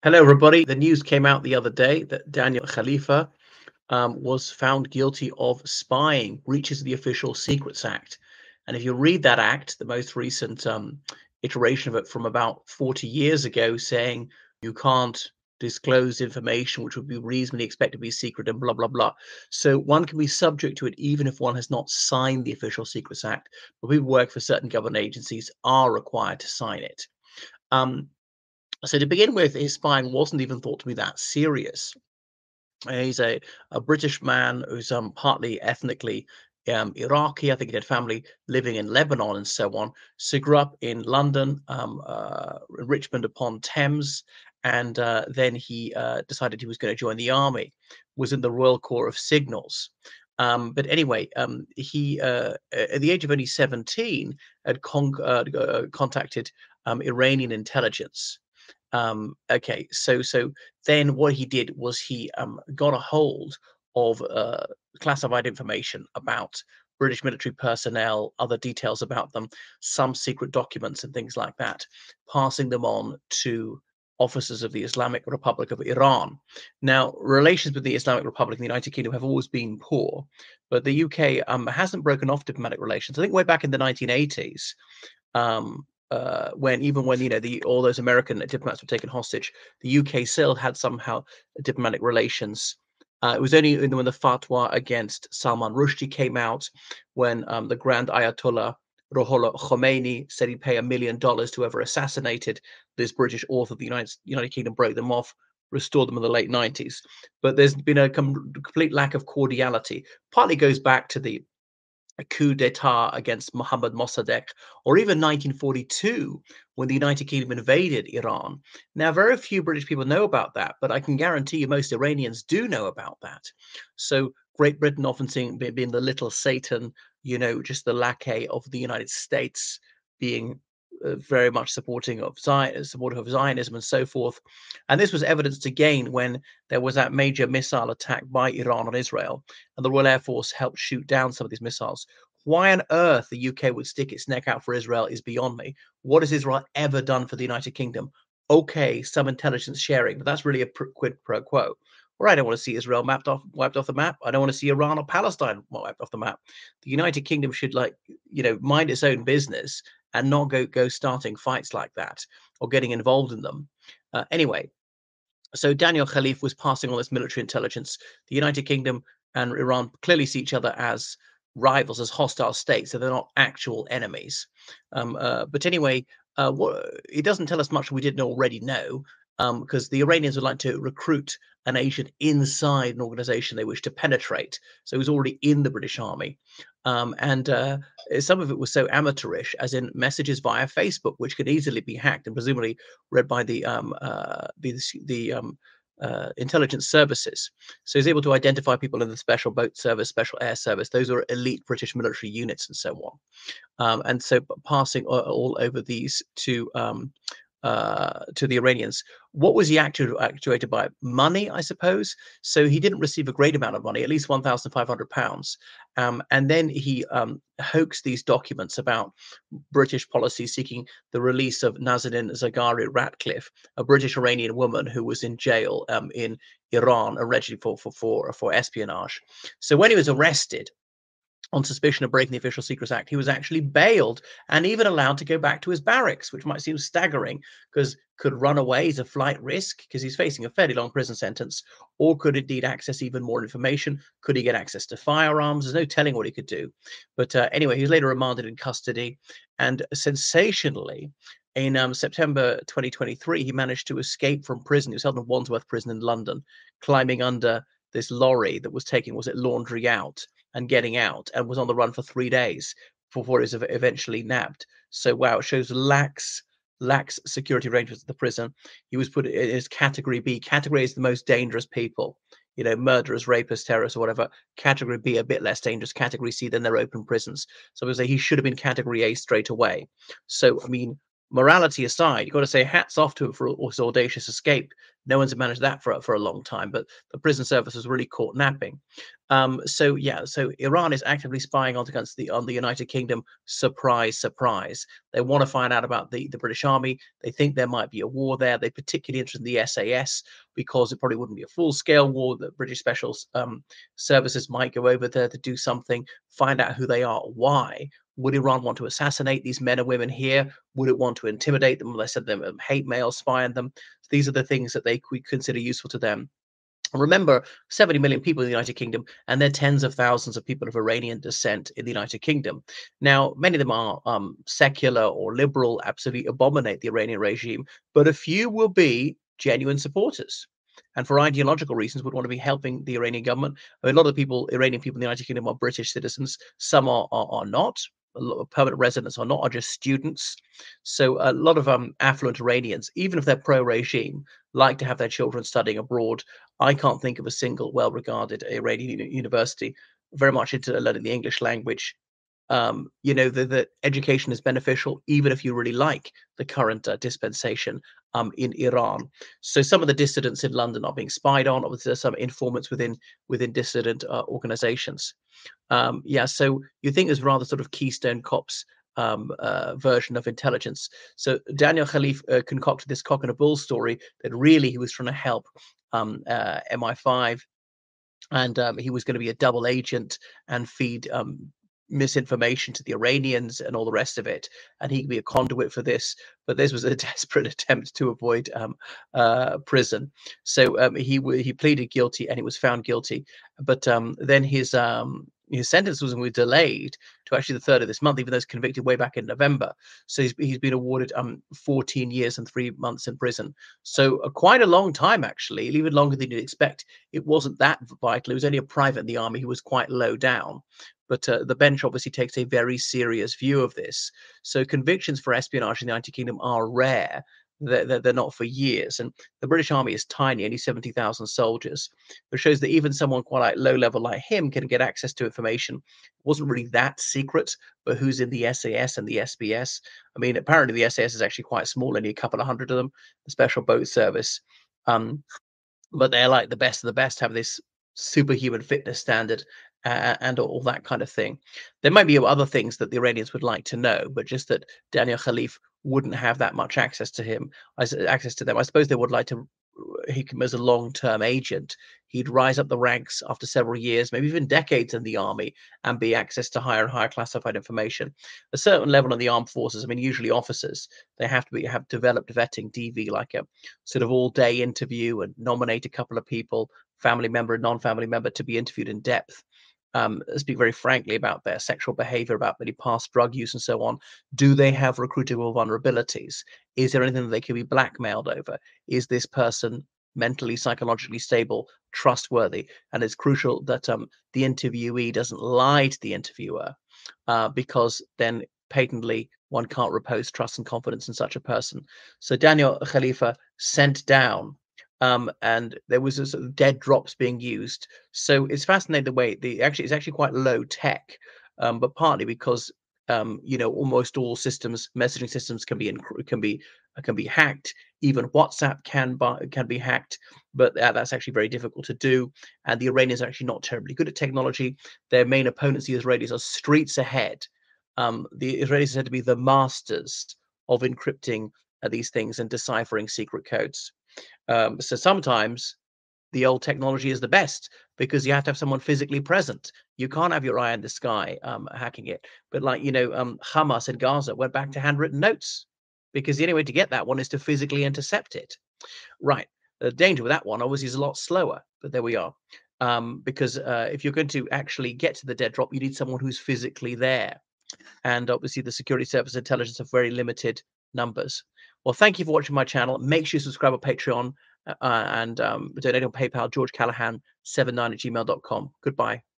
Hello, everybody. The news came out the other day that Daniel Khalifa was found guilty of spying, breaches of the Official Secrets Act. And if you read that act, the most recent iteration of it from about 40 years ago, saying you can't disclose information which would be reasonably expected to be secret and blah, blah, blah. So one can be subject to it even if one has not signed the Official Secrets Act. But people who work for certain government agencies are required to sign it. Um, so to begin with, his spying wasn't even thought to be that serious. He's a British man who's partly ethnically Iraqi. I think he had family living in Lebanon and so on. So he grew up in London, Richmond upon Thames, and then he decided he was going to join the army. Was in the Royal Corps of Signals. But anyway, he at the age of only 17 had contacted Iranian intelligence. Okay, so then what he did was he got a hold of classified information about British military personnel, other details about them, some secret documents and things like that, passing them on to officers of the Islamic Republic of Iran. Now, relations with the Islamic Republic and the United Kingdom have always been poor, but the UK hasn't broken off diplomatic relations. I think way back in the 1980s, when even when all those American diplomats were taken hostage, the UK still had somehow diplomatic relations. It was only when the fatwa against Salman Rushdie came out, when the Grand Ayatollah Ruhollah Khomeini said he'd pay $1 million to whoever assassinated this British author. The United Kingdom broke them off, restored them in the late 90s. But there's been a complete lack of cordiality. Partly goes back to the a coup d'etat against Mohammad Mossadegh, or even 1942 when the United Kingdom invaded Iran. Now, very few British people know about that, but I can guarantee you most Iranians do know about that. So Great Britain often seen being the little Satan, just the lackey of the United States, being very much supportive of Zionism and so forth. And this was evidenced again when there was that major missile attack by Iran on Israel, and the Royal Air Force helped shoot down some of these missiles. Why on earth the UK would stick its neck out for Israel is beyond me. What has Israel ever done for the United Kingdom? Okay, some intelligence sharing, but that's really a quid pro quo. Or I don't want to see Israel wiped off the map. I don't want to see Iran or Palestine wiped off the map. The United Kingdom should, mind its own business and not go starting fights like that or getting involved in them. Anyway, so Daniel Khalif was passing all this military intelligence. The United Kingdom and Iran clearly see each other as rivals, as hostile states, so they're not actual enemies. But anyway, it doesn't tell us much we didn't already know, because the Iranians would like to recruit an agent inside an organization they wish to penetrate. So he was already in the British Army. And some of it was so amateurish, as in messages via Facebook, which could easily be hacked and presumably read by the intelligence services. So he's able to identify people in the Special Boat Service, Special Air Service. Those are elite British military units and so on. And so passing all over these to the Iranians. What was he actuated by? Money, I suppose. So he didn't receive a great amount of money, at least £1,500. And then he hoaxed these documents about British policy seeking the release of Nazanin Zaghari Ratcliffe, a British Iranian woman who was in jail in Iran, allegedly for espionage. So when he was arrested on suspicion of breaking the Official Secrets Act, he was actually bailed and even allowed to go back to his barracks, which might seem staggering because could run away is a flight risk because he's facing a fairly long prison sentence, or could indeed access even more information. Could he get access to firearms? There's no telling what he could do. But anyway, he was later remanded in custody, and sensationally, in September 2023, he managed to escape from prison. He was held in Wandsworth Prison in London, climbing under this lorry that was taking, was it laundry out, and getting out, and was on the run for 3 days before he was eventually nabbed. So wow, it shows lax security arrangements at the prison. He was put in his category B. Category A is the most dangerous people, murderers, rapists, terrorists, or whatever. Category B, a bit less dangerous. Category C, then they're open prisons. So I would say he should have been category A straight away. So I mean, morality aside, you've got to say hats off to it for his audacious escape. No one's managed that for a long time, but the prison service was really caught napping. So yeah, so Iran is actively spying on the United Kingdom. Surprise, surprise. They want to find out about the British Army. They think there might be a war there. They're particularly interested in the SAS because it probably wouldn't be a full-scale war. The British Special Services might go over there to do something, find out who they are, why. Would Iran want to assassinate these men and women here? Would it want to intimidate them? They said them hate mail, spy on them. So these are the things that they could consider useful to them. Remember, 70 million people in the United Kingdom, and there are tens of thousands of people of Iranian descent in the United Kingdom. Now, many of them are secular or liberal, absolutely abominate the Iranian regime, but a few will be genuine supporters. And for ideological reasons, would want to be helping the Iranian government. I mean, a lot of the people, Iranian people in the United Kingdom, are British citizens. Some are not. A lot of permanent residents are not, are just students. So a lot of affluent Iranians, even if they're pro-regime, like to have their children studying abroad. I can't think of a single well-regarded Iranian university very much into learning the English language. The education is beneficial, even if you really like the current dispensation in Iran. So some of the dissidents in London are being spied on. Obviously, there's some informants within dissident organizations. Yeah, so you think there's rather sort of Keystone Cops version of intelligence. So Daniel Khalif concocted this cock and a bull story that really he was trying to help MI5, and he was going to be a double agent and feed misinformation to the Iranians and all the rest of it, and he could be a conduit for this. But this was a desperate attempt to avoid prison. So he pleaded guilty and he was found guilty. But then his sentence was delayed to actually the 3rd of this month, even though he's convicted way back in November. So he's been awarded 14 years and 3 months in prison. So quite a long time, actually, even longer than you'd expect. It wasn't that vital. It was only a private in the army who was quite low down. But the bench obviously takes a very serious view of this. So convictions for espionage in the United Kingdom are rare. They're not for years. And the British Army is tiny, only 70,000 soldiers, which shows that even someone quite like low level like him can get access to information. It wasn't really that secret, but who's in the SAS and the SBS? I mean, apparently the SAS is actually quite small, only a couple of hundred of them, the Special Boat Service. But they're like the best of the best, have this superhuman fitness standard and all that kind of thing. There might be other things that the Iranians would like to know, but just that Daniel Khalif wouldn't have that much access to them. I suppose they would like to him as a long-term agent. He'd rise up the ranks after several years, maybe even decades in the army, and be access to higher and higher classified information. A certain level in the armed forces, I mean, usually officers, they have developed vetting DV, like a sort of all-day interview, and nominate a couple of people, family member and non-family member, to be interviewed in depth. Speak very frankly about their sexual behavior, about any past drug use and so on. Do they have recruitable vulnerabilities? Is there anything that they could be blackmailed over? Is this person mentally, psychologically stable, trustworthy? And it's crucial that the interviewee doesn't lie to the interviewer, because then patently one can't repose trust and confidence in such a person. So Daniel Khalifa sent down, and there was a sort of dead drops being used. So it's fascinating the way it's actually quite low tech, but partly because almost all messaging systems can be hacked. Even WhatsApp can be hacked, but that's actually very difficult to do. And the Iranians are actually not terribly good at technology. Their main opponents, the Israelis, are streets ahead. The Israelis are said to be the masters of encrypting these things and deciphering secret codes. So sometimes the old technology is the best because you have to have someone physically present. You can't have your eye in the sky hacking it. But Hamas in Gaza went back to handwritten notes because the only way to get that one is to physically intercept it. Right. The danger with that one obviously is a lot slower, but there we are. Because if you're going to actually get to the dead drop, you need someone who's physically there. And obviously the security service intelligence have very limited numbers. Well, thank you for watching my channel. Make sure you subscribe on Patreon and donate on PayPal, George Callahan 79 at gmail.com. Goodbye.